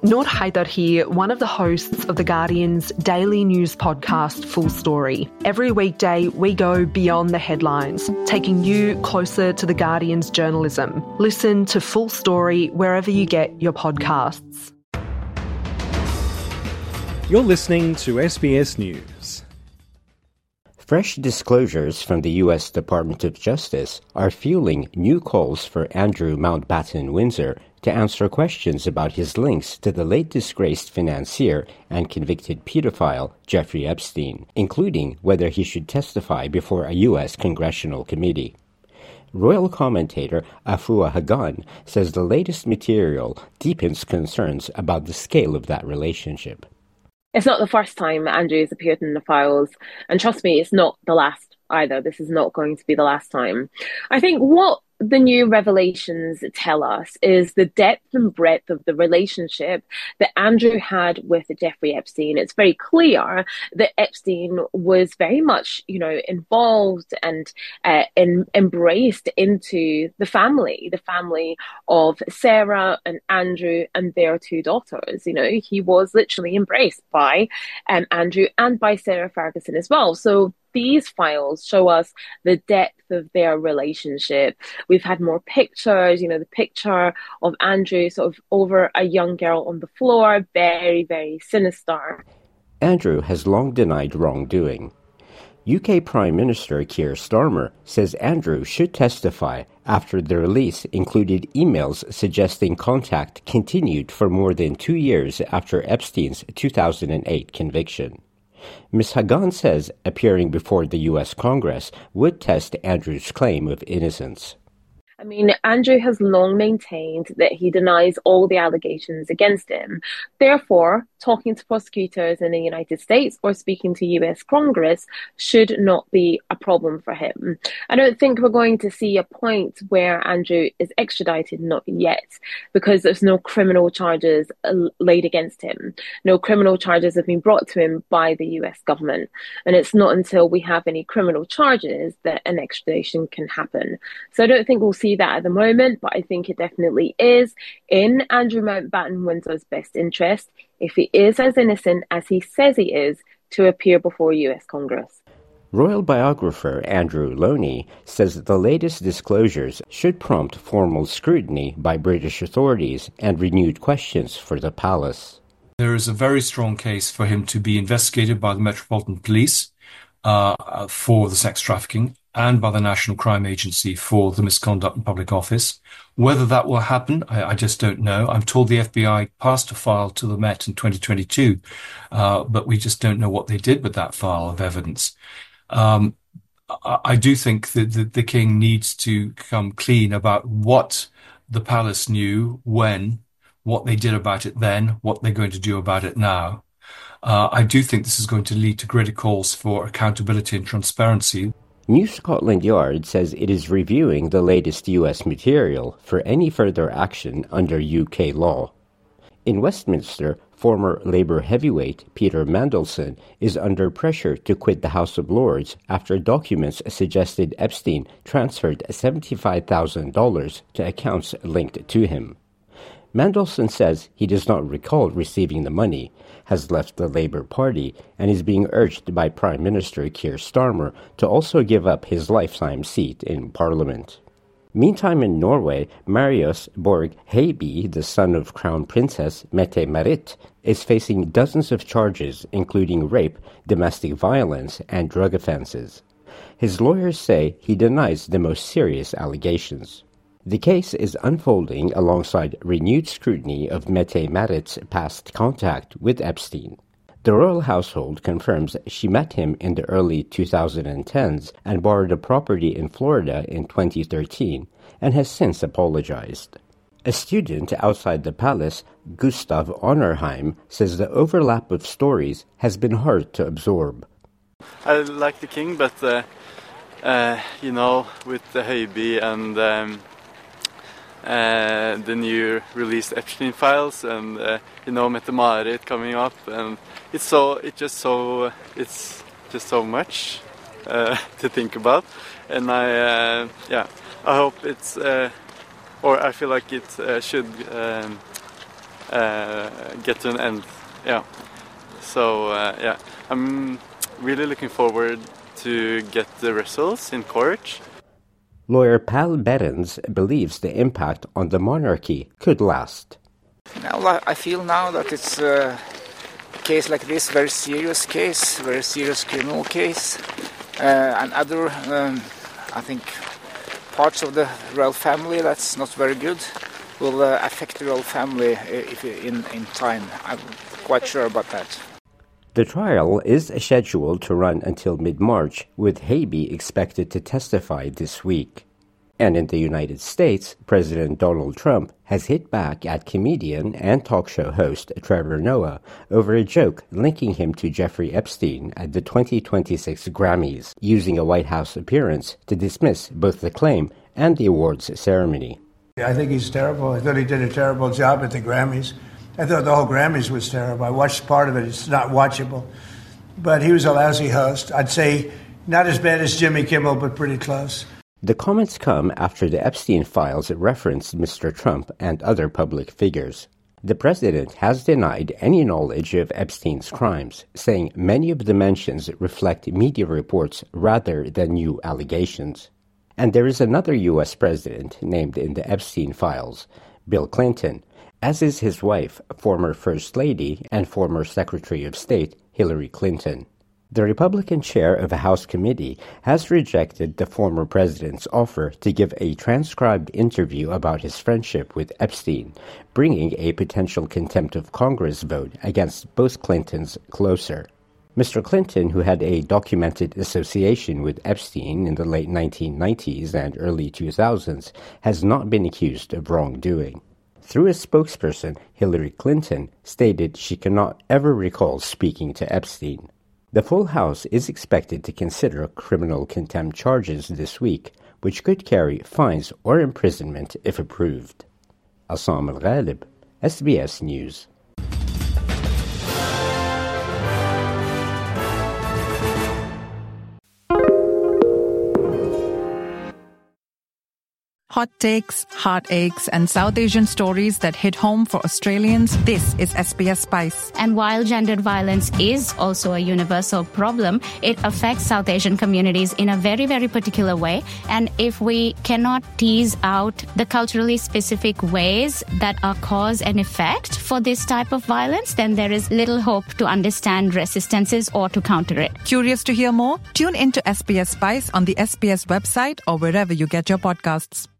Noor Haider here, one of the hosts of The Guardian's daily news podcast, Full Story. Every weekday, we go beyond the headlines, taking you closer to The Guardian's journalism. Listen to Full Story wherever you get your podcasts. You're listening to SBS News. Fresh disclosures from the U.S. Department of Justice are fueling new calls for Andrew Mountbatten Windsor to answer questions about his links to the late disgraced financier and convicted pedophile Jeffrey Epstein, including whether he should testify before a U.S. congressional committee. Royal commentator Afua Hagan says the latest material deepens concerns about the scale of that relationship. It's not the first time Andrew's appeared in the files, and trust me, it's not the last either. This is not going to be the last time. I think what the new revelations tell us is the depth and breadth of the relationship that Andrew had with Jeffrey Epstein. It's very clear that Epstein was very much, involved and embraced into the family of Sarah and Andrew and their two daughters. He was literally embraced by Andrew and by Sarah Ferguson as well. So these files show us the depth of their relationship. We've had more pictures, the picture of Andrew sort of over a young girl on the floor, very, very sinister. Andrew has long denied wrongdoing. UK Prime Minister Keir Starmer says Andrew should testify after the release included emails suggesting contact continued for more than 2 years after Epstein's 2008 conviction. Ms. Hagan says appearing before the U.S. Congress would test Andrew's claim of innocence. Andrew has long maintained that he denies all the allegations against him. Therefore, talking to prosecutors in the United States or speaking to US Congress should not be a problem for him. I don't think we're going to see a point where Andrew is extradited, not yet, because there's no criminal charges laid against him. No criminal charges have been brought to him by the US government. And it's not until we have any criminal charges that an extradition can happen. So I don't think we'll see that at the moment, but I think it definitely is in Andrew Mountbatten Windsor's best interest, if he is as innocent as he says he is, to appear before US Congress. Royal biographer Andrew Loney says the latest disclosures should prompt formal scrutiny by British authorities and renewed questions for the palace. There is a very strong case for him to be investigated by the Metropolitan Police for the sex trafficking and by the National Crime Agency for the misconduct in public office. Whether that will happen, I just don't know. I'm told the FBI passed a file to the Met in 2022, but we just don't know what they did with that file of evidence. I do think that the King needs to come clean about what the palace knew, when, what they did about it then, what they're going to do about it now. I do think this is going to lead to greater calls for accountability and transparency. New Scotland Yard says it is reviewing the latest US material for any further action under UK law. In Westminster, former Labour heavyweight Peter Mandelson is under pressure to quit the House of Lords after documents suggested Epstein transferred $75,000 to accounts linked to him. Mandelson says he does not recall receiving the money, has left the Labour Party, and is being urged by Prime Minister Keir Starmer to also give up his lifetime seat in Parliament. Meantime in Norway, Marius Borg Heiby, the son of Crown Princess Mette-Marit, is facing dozens of charges including rape, domestic violence, and drug offences. His lawyers say he denies the most serious allegations. The case is unfolding alongside renewed scrutiny of Mette-Marit's past contact with Epstein. The royal household confirms she met him in the early 2010s and borrowed a property in Florida in 2013 and has since apologized. A student outside the palace, Gustav Onnerheim, says the overlap of stories has been hard to absorb. I like the king, but, with the Heiby and the new released Epstein files and, Mette-Marit coming up, and it's just so much to think about, and I hope it's, or I feel like it should get to an end. Yeah. So I'm really looking forward to get the results in court. Lawyer Pal Behrens believes the impact on the monarchy could last. Now, I feel now that it's a case like this, very serious case, very serious criminal case, and other, I think, parts of the royal family that's not very good will affect the royal family if in time. I'm quite sure about that. The trial is scheduled to run until mid-March, with Haby expected to testify this week. And in the United States, President Donald Trump has hit back at comedian and talk show host Trevor Noah over a joke linking him to Jeffrey Epstein at the 2026 Grammys, using a White House appearance to dismiss both the claim and the awards ceremony. I think he's terrible. I thought he did a terrible job at the Grammys. I thought the whole Grammys was terrible. I watched part of it. It's not watchable. But he was a lousy host. I'd say not as bad as Jimmy Kimmel, but pretty close. The comments come after the Epstein files referenced Mr. Trump and other public figures. The president has denied any knowledge of Epstein's crimes, saying many of the mentions reflect media reports rather than new allegations. And there is another U.S. president named in the Epstein files, Bill Clinton, as is his wife, former First Lady and former Secretary of State Hillary Clinton. The Republican chair of a House committee has rejected the former president's offer to give a transcribed interview about his friendship with Epstein, bringing a potential contempt of Congress vote against both Clintons closer. Mr. Clinton, who had a documented association with Epstein in the late 1990s and early 2000s, has not been accused of wrongdoing. Through a spokesperson, Hillary Clinton stated she cannot ever recall speaking to Epstein. The full House is expected to consider criminal contempt charges this week, which could carry fines or imprisonment if approved. Assam Al-Ghalib, SBS News. Hot takes, heartaches, and South Asian stories that hit home for Australians. This is SBS Spice. And while gendered violence is also a universal problem, it affects South Asian communities in a very, very particular way. And if we cannot tease out the culturally specific ways that are cause and effect for this type of violence, then there is little hope to understand resistances or to counter it. Curious to hear more? Tune into SBS Spice on the SBS website or wherever you get your podcasts.